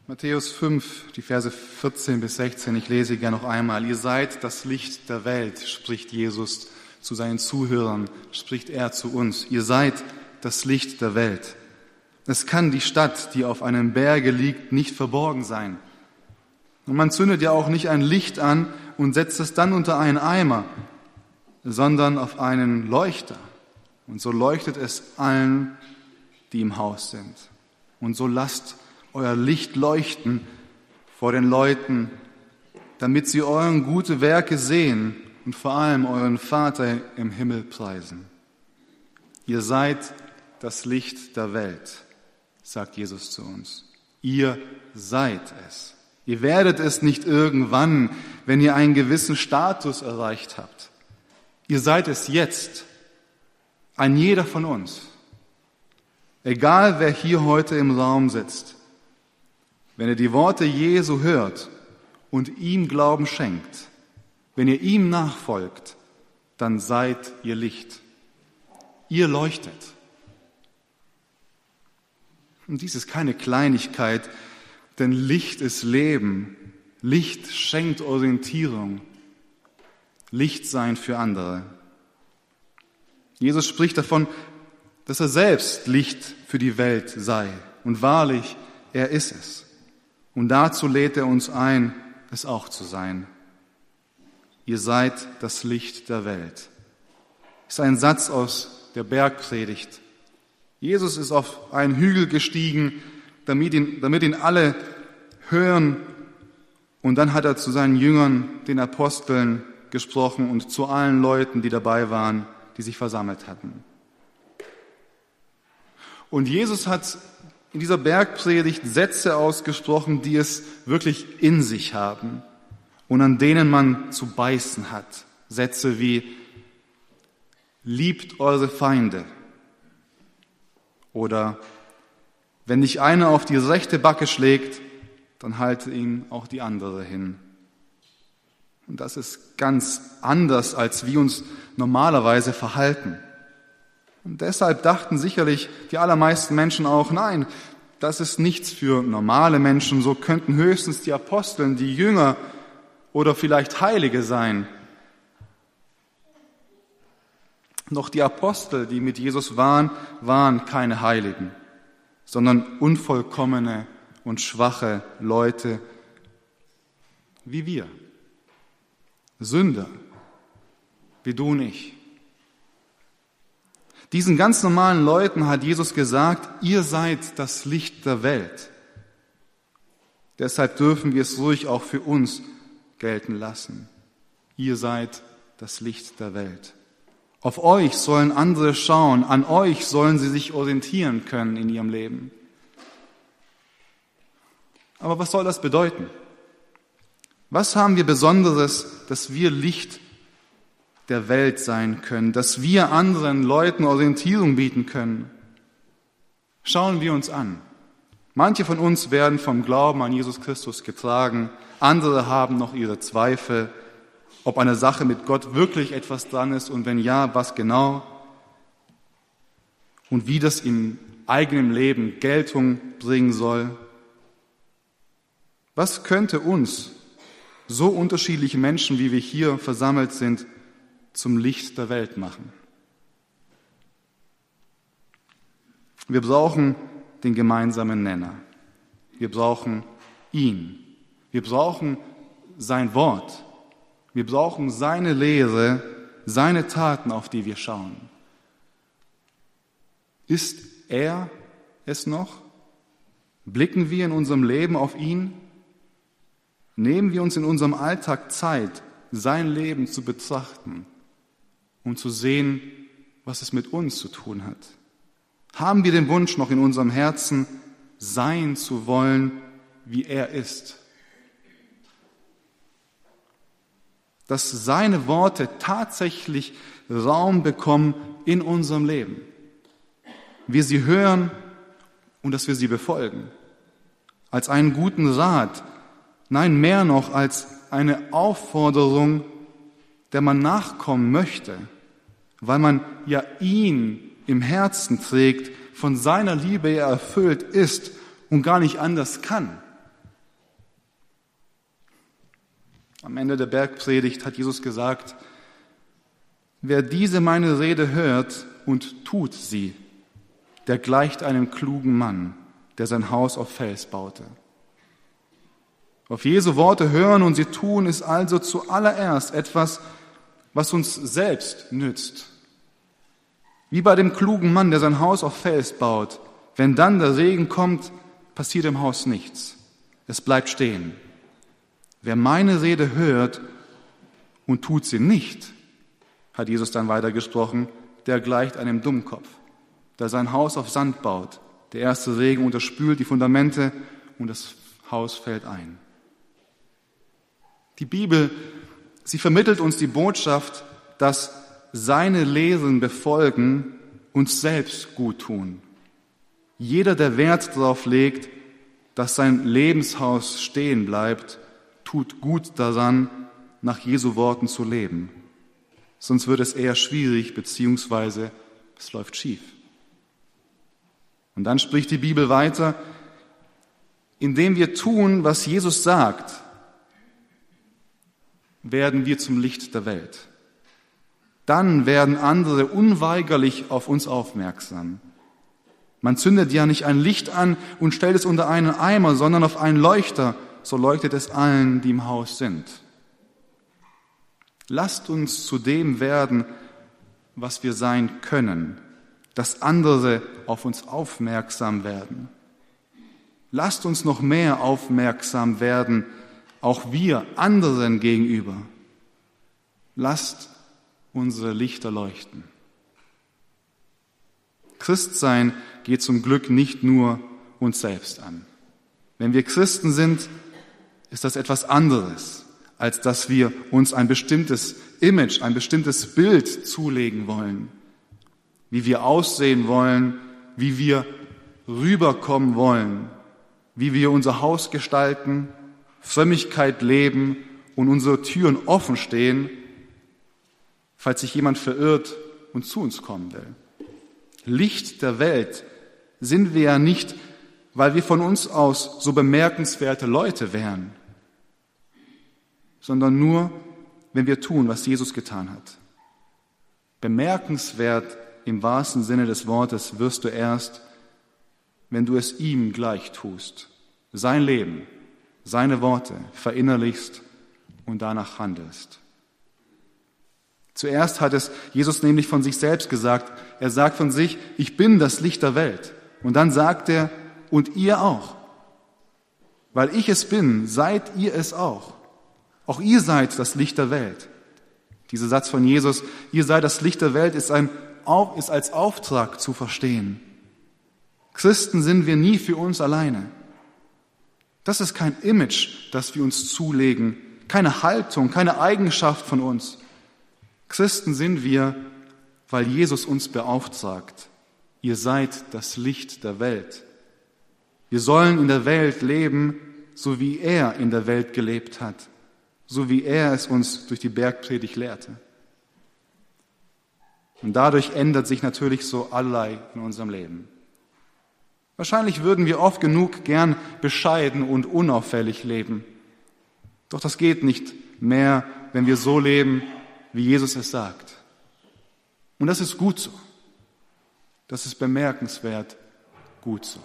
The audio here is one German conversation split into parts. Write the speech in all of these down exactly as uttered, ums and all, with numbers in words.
Matthäus fünf, die Verse vierzehn bis sechzehn, ich lese gerne noch einmal. Ihr seid das Licht der Welt, spricht Jesus zu seinen Zuhörern, spricht er zu uns. Ihr seid das Licht der Welt. Es kann die Stadt, die auf einem Berge liegt, nicht verborgen sein. Und man zündet ja auch nicht ein Licht an und setzt es dann unter einen Eimer, sondern auf einen Leuchter. Und so leuchtet es allen, die im Haus sind. Und so lasst euer Licht leuchten vor den Leuten, damit sie euren gute Werke sehen und vor allem euren Vater im Himmel preisen. Ihr seid das Licht der Welt, sagt Jesus zu uns. Ihr seid es. Ihr werdet es nicht irgendwann, wenn ihr einen gewissen Status erreicht habt. Ihr seid es jetzt, ein jeder von uns. Egal, wer hier heute im Raum sitzt, wenn ihr die Worte Jesu hört und ihm Glauben schenkt, wenn ihr ihm nachfolgt, dann seid ihr Licht. Ihr leuchtet. Und dies ist keine Kleinigkeit, denn Licht ist Leben. Licht schenkt Orientierung. Licht sein für andere. Jesus spricht davon, dass er selbst Licht für die Welt sei. Und wahrlich, er ist es. Und dazu lädt er uns ein, es auch zu sein. Ihr seid das Licht der Welt. Das ist ein Satz aus der Bergpredigt. Jesus ist auf einen Hügel gestiegen, damit ihn, damit ihn alle hören. Und dann hat er zu seinen Jüngern, den Aposteln, gesprochen und zu allen Leuten, die dabei waren, die sich versammelt hatten. Und Jesus hat in dieser Bergpredigt Sätze ausgesprochen, die es wirklich in sich haben und an denen man zu beißen hat. Sätze wie: Liebt eure Feinde. Oder: Wenn dich einer auf die rechte Backe schlägt, dann halte ihm auch die andere hin. Und das ist ganz anders, als wir uns normalerweise verhalten. Und deshalb dachten sicherlich die allermeisten Menschen auch, nein, das ist nichts für normale Menschen, so könnten höchstens die Apostel, die Jünger oder vielleicht Heilige sein. Doch die Apostel, die mit Jesus waren, waren keine Heiligen, sondern unvollkommene und schwache Leute wie wir. Sünder, wie du und ich. Diesen ganz normalen Leuten hat Jesus gesagt, ihr seid das Licht der Welt. Deshalb dürfen wir es ruhig auch für uns gelten lassen. Ihr seid das Licht der Welt. Auf euch sollen andere schauen, an euch sollen sie sich orientieren können in ihrem Leben. Aber was soll das bedeuten? Was haben wir Besonderes, dass wir Licht der Welt sein können, dass wir anderen Leuten Orientierung bieten können? Schauen wir uns an. Manche von uns werden vom Glauben an Jesus Christus getragen, andere haben noch ihre Zweifel, ob eine Sache mit Gott wirklich etwas dran ist und wenn ja, was genau und wie das im eigenen Leben Geltung bringen soll. Was könnte uns, so unterschiedliche Menschen, wie wir hier versammelt sind, zum Licht der Welt machen? Wir brauchen den gemeinsamen Nenner. Wir brauchen ihn. Wir brauchen sein Wort. Wir brauchen seine Lehre, seine Taten, auf die wir schauen. Ist er es noch? Blicken wir in unserem Leben auf ihn? Nehmen wir uns in unserem Alltag Zeit, sein Leben zu betrachten, um zu sehen, was es mit uns zu tun hat? Haben wir den Wunsch noch in unserem Herzen, sein zu wollen, wie er ist? Dass seine Worte tatsächlich Raum bekommen in unserem Leben. Wir sie hören und dass wir sie befolgen. Als einen guten Rat, nein, mehr noch als eine Aufforderung, der man nachkommen möchte, weil man ja ihn im Herzen trägt, von seiner Liebe er erfüllt ist und gar nicht anders kann. Am Ende der Bergpredigt hat Jesus gesagt, wer diese meine Rede hört und tut sie, der gleicht einem klugen Mann, der sein Haus auf Fels baute. Auf Jesu Worte hören und sie tun ist also zuallererst etwas, was uns selbst nützt. Wie bei dem klugen Mann, der sein Haus auf Fels baut. Wenn dann der Regen kommt, passiert im Haus nichts. Es bleibt stehen. Wer meine Rede hört und tut sie nicht, hat Jesus dann weitergesprochen, der gleicht einem Dummkopf, der sein Haus auf Sand baut. Der erste Regen unterspült die Fundamente und das Haus fällt ein. Die Bibel, sie vermittelt uns die Botschaft, dass seine Lehren befolgen uns selbst gut tun. Jeder, der Wert darauf legt, dass sein Lebenshaus stehen bleibt, tut gut daran, nach Jesu Worten zu leben. Sonst wird es eher schwierig, beziehungsweise es läuft schief. Und dann spricht die Bibel weiter, indem wir tun, was Jesus sagt, werden wir zum Licht der Welt. Dann werden andere unweigerlich auf uns aufmerksam. Man zündet ja nicht ein Licht an und stellt es unter einen Eimer, sondern auf einen Leuchter, so leuchtet es allen, die im Haus sind. Lasst uns zu dem werden, was wir sein können, dass andere auf uns aufmerksam werden. Lasst uns noch mehr aufmerksam werden, auch wir anderen gegenüber. Lasst unsere Lichter leuchten. Christsein geht zum Glück nicht nur uns selbst an. Wenn wir Christen sind, ist das etwas anderes, als dass wir uns ein bestimmtes Image, ein bestimmtes Bild zulegen wollen, wie wir aussehen wollen, wie wir rüberkommen wollen, wie wir unser Haus gestalten, Frömmigkeit leben und unsere Türen offen stehen, falls sich jemand verirrt und zu uns kommen will. Licht der Welt sind wir ja nicht, weil wir von uns aus so bemerkenswerte Leute wären, sondern nur, wenn wir tun, was Jesus getan hat. Bemerkenswert im wahrsten Sinne des Wortes wirst du erst, wenn du es ihm gleich tust, sein Leben, seine Worte verinnerlichst und danach handelst. Zuerst hat es Jesus nämlich von sich selbst gesagt. Er sagt von sich, ich bin das Licht der Welt. Und dann sagt er, und ihr auch. Weil ich es bin, seid ihr es auch. Auch ihr seid das Licht der Welt. Dieser Satz von Jesus, ihr seid das Licht der Welt, ist, ein, ist als Auftrag zu verstehen. Christen sind wir nie für uns alleine. Das ist kein Image, das wir uns zulegen, keine Haltung, keine Eigenschaft von uns. Christen sind wir, weil Jesus uns beauftragt. Ihr seid das Licht der Welt. Wir sollen in der Welt leben, so wie er in der Welt gelebt hat, so wie er es uns durch die Bergpredigt lehrte. Und dadurch ändert sich natürlich so allerlei in unserem Leben. Wahrscheinlich würden wir oft genug gern bescheiden und unauffällig leben. Doch das geht nicht mehr, wenn wir so leben, wie Jesus es sagt. Und das ist gut so. Das ist bemerkenswert gut so.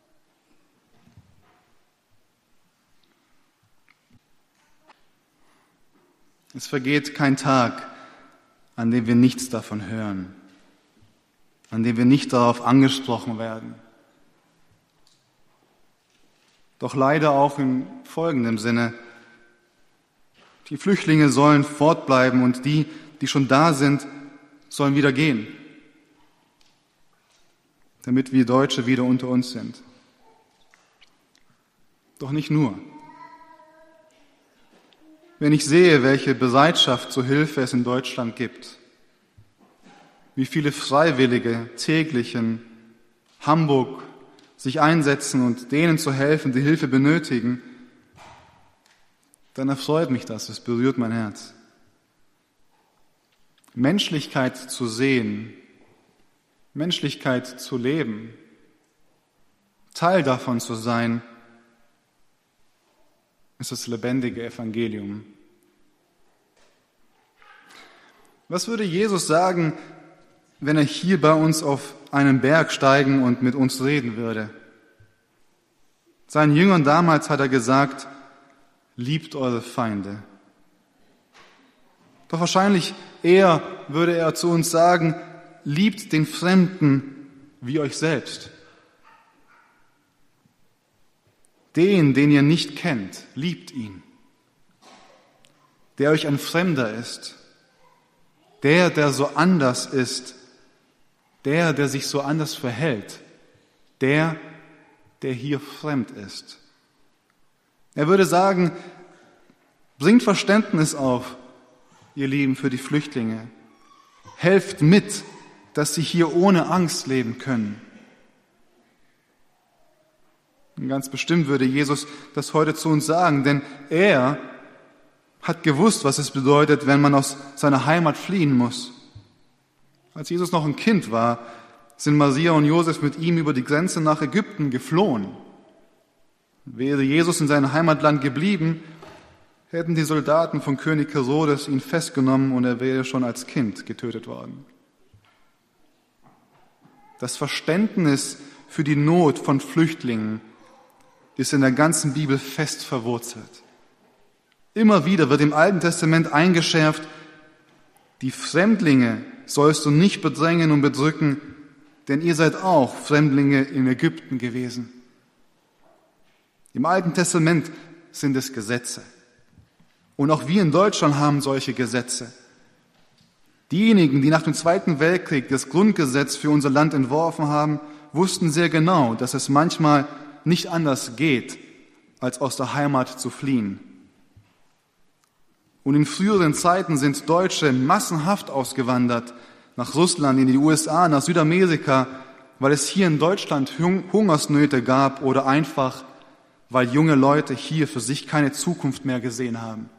Es vergeht kein Tag, an dem wir nichts davon hören, an dem wir nicht darauf angesprochen werden. Doch leider auch in folgendem Sinne: Die Flüchtlinge sollen fortbleiben und die, die schon da sind, sollen wieder gehen, damit wir Deutsche wieder unter uns sind. Doch nicht nur. Wenn ich sehe, welche Bereitschaft zur Hilfe es in Deutschland gibt, wie viele Freiwillige täglich in Hamburg sich einsetzen und denen zu helfen, die Hilfe benötigen, dann erfreut mich das, es berührt mein Herz. Menschlichkeit zu sehen, Menschlichkeit zu leben, Teil davon zu sein, ist das lebendige Evangelium, Was würde Jesus sagen, wenn er hier bei uns auf einen Berg steigen und mit uns reden würde? Seinen Jüngern damals hat er gesagt, liebt eure Feinde. Doch wahrscheinlich eher würde er zu uns sagen, liebt den Fremden wie euch selbst. Den, den ihr nicht kennt, liebt ihn. Der euch ein Fremder ist, der, der so anders ist, der, der sich so anders verhält, der, der hier fremd ist. Er würde sagen, bringt Verständnis auf, ihr Lieben, für die Flüchtlinge. Helft mit, dass sie hier ohne Angst leben können. Und ganz bestimmt würde Jesus das heute zu uns sagen, denn er hat gewusst, was es bedeutet, wenn man aus seiner Heimat fliehen muss. Als Jesus noch ein Kind war, sind Maria und Josef mit ihm über die Grenze nach Ägypten geflohen. Wäre Jesus in seinem Heimatland geblieben, hätten die Soldaten von König Herodes ihn festgenommen und er wäre schon als Kind getötet worden. Das Verständnis für die Not von Flüchtlingen ist in der ganzen Bibel fest verwurzelt. Immer wieder wird im Alten Testament eingeschärft, die Fremdlinge sollst du nicht bedrängen und bedrücken, denn ihr seid auch Fremdlinge in Ägypten gewesen. Im Alten Testament sind es Gesetze. Und auch wir in Deutschland haben solche Gesetze. Diejenigen, die nach dem Zweiten Weltkrieg das Grundgesetz für unser Land entworfen haben, wussten sehr genau, dass es manchmal nicht anders geht, als aus der Heimat zu fliehen. Und in früheren Zeiten sind Deutsche massenhaft ausgewandert nach Russland, in die U S A, nach Südamerika, weil es hier in Deutschland Hungersnöte gab oder einfach, weil junge Leute hier für sich keine Zukunft mehr gesehen haben.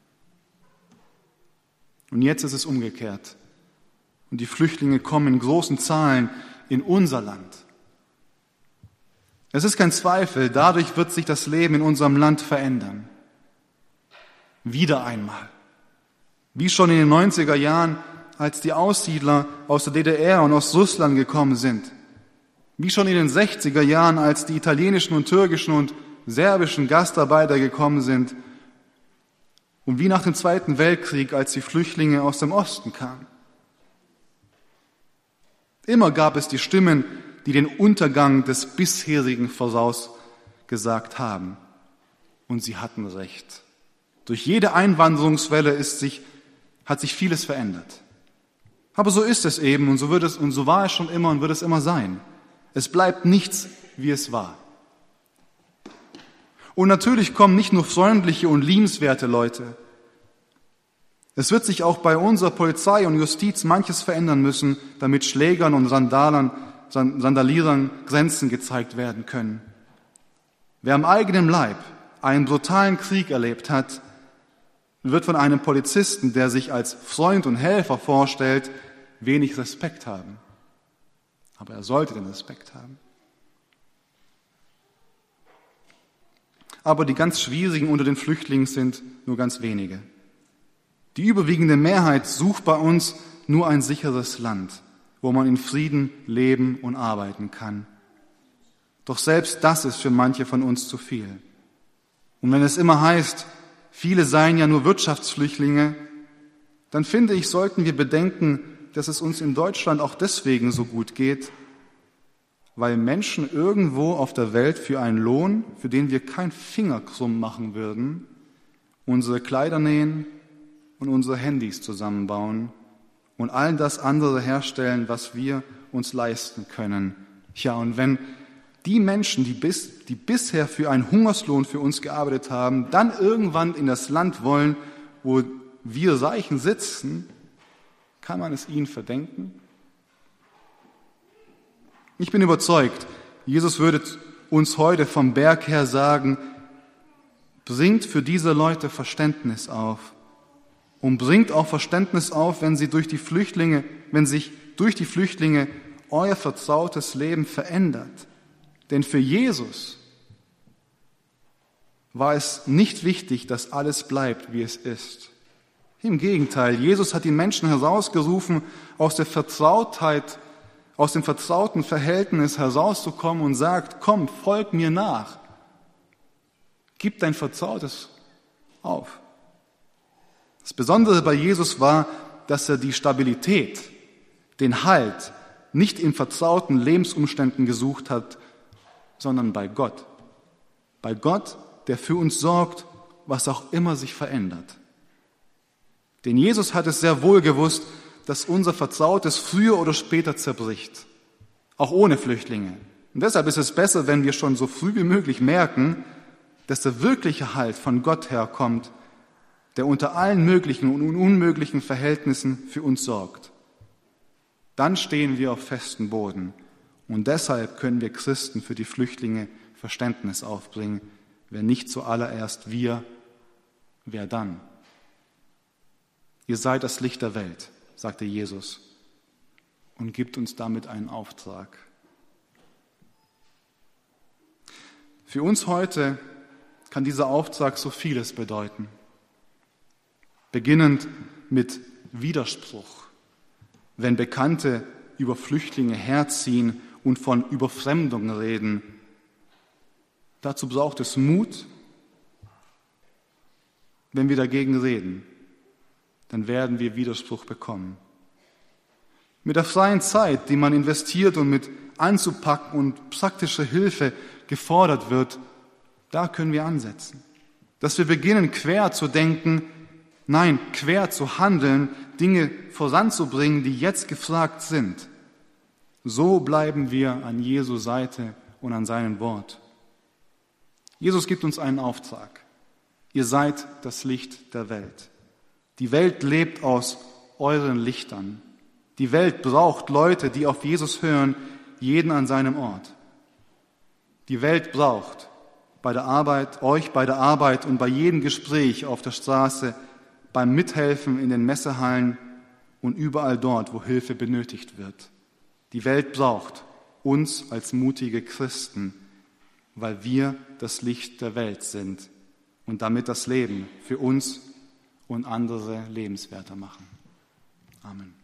Und jetzt ist es umgekehrt. Und die Flüchtlinge kommen in großen Zahlen in unser Land. Es ist kein Zweifel, dadurch wird sich das Leben in unserem Land verändern. Wieder einmal. Wie schon in den neunziger Jahren, als die Aussiedler aus der D D R und aus Russland gekommen sind. Wie schon in den sechziger Jahren, als die italienischen und türkischen und serbischen Gastarbeiter gekommen sind. Und wie nach dem Zweiten Weltkrieg, als die Flüchtlinge aus dem Osten kamen. Immer gab es die Stimmen, die den Untergang des bisherigen vorausgesagt haben. Und sie hatten recht. Durch jede Einwanderungswelle ist sich, hat sich vieles verändert. Aber so ist es eben und so wird es, und so war es schon immer und wird es immer sein. Es bleibt nichts, wie es war. Und natürlich kommen nicht nur freundliche und liebenswerte Leute. Es wird sich auch bei unserer Polizei und Justiz manches verändern müssen, damit Schlägern und Randalern, Randalierern Grenzen gezeigt werden können. Wer am eigenen Leib einen brutalen Krieg erlebt hat, wird von einem Polizisten, der sich als Freund und Helfer vorstellt, wenig Respekt haben. Aber er sollte den Respekt haben. Aber die ganz Schwierigen unter den Flüchtlingen sind nur ganz wenige. Die überwiegende Mehrheit sucht bei uns nur ein sicheres Land, wo man in Frieden leben und arbeiten kann. Doch selbst das ist für manche von uns zu viel. Und wenn es immer heißt, viele seien ja nur Wirtschaftsflüchtlinge, dann finde ich, sollten wir bedenken, dass es uns in Deutschland auch deswegen so gut geht, weil Menschen irgendwo auf der Welt für einen Lohn, für den wir keinen Finger krumm machen würden, unsere Kleider nähen und unsere Handys zusammenbauen und all das andere herstellen, was wir uns leisten können. Ja, und wenn die Menschen, die, bis, die bisher für einen Hungerslohn für uns gearbeitet haben, dann irgendwann in das Land wollen, wo wir Reichen sitzen, kann man es ihnen verdenken? Ich bin überzeugt, Jesus würde uns heute vom Berg her sagen, bringt für diese Leute Verständnis auf und bringt auch Verständnis auf, wenn sie durch die Flüchtlinge, wenn sich durch die Flüchtlinge euer vertrautes Leben verändert. Denn für Jesus war es nicht wichtig, dass alles bleibt, wie es ist. Im Gegenteil, Jesus hat die Menschen herausgerufen, aus der Vertrautheit, aus dem vertrauten Verhältnis herauszukommen und sagt, komm, folg mir nach. Gib dein Vertrautes auf. Das Besondere bei Jesus war, dass er die Stabilität, den Halt nicht in vertrauten Lebensumständen gesucht hat, sondern bei Gott. Bei Gott, der für uns sorgt, was auch immer sich verändert. Denn Jesus hat es sehr wohl gewusst, dass unser Vertrautes früher oder später zerbricht, auch ohne Flüchtlinge. Und deshalb ist es besser, wenn wir schon so früh wie möglich merken, dass der wirkliche Halt von Gott herkommt, der unter allen möglichen und unmöglichen Verhältnissen für uns sorgt. Dann stehen wir auf festem Boden. Und deshalb können wir Christen für die Flüchtlinge Verständnis aufbringen. Wenn nicht zuallererst wir, wer dann? Ihr seid das Licht der Welt, sagte Jesus, und gibt uns damit einen Auftrag. Für uns heute kann dieser Auftrag so vieles bedeuten. Beginnend mit Widerspruch, wenn Bekannte über Flüchtlinge herziehen und von Überfremdung reden. Dazu braucht es Mut. Wenn wir dagegen reden, dann werden wir Widerspruch bekommen. Mit der freien Zeit, die man investiert und mit anzupacken und praktischer Hilfe gefordert wird, da können wir ansetzen. Dass wir beginnen, quer zu denken, nein, quer zu handeln, Dinge voranzubringen, die jetzt gefragt sind. So bleiben wir an Jesu Seite und an seinem Wort. Jesus gibt uns einen Auftrag. Ihr seid das Licht der Welt. Die Welt lebt aus euren Lichtern. Die Welt braucht Leute, die auf Jesus hören, jeden an seinem Ort. Die Welt braucht bei der Arbeit, euch bei der Arbeit und bei jedem Gespräch auf der Straße, beim Mithelfen in den Messehallen und überall dort, wo Hilfe benötigt wird. Die Welt braucht uns als mutige Christen, weil wir das Licht der Welt sind und damit das Leben für uns und andere lebenswerter machen. Amen.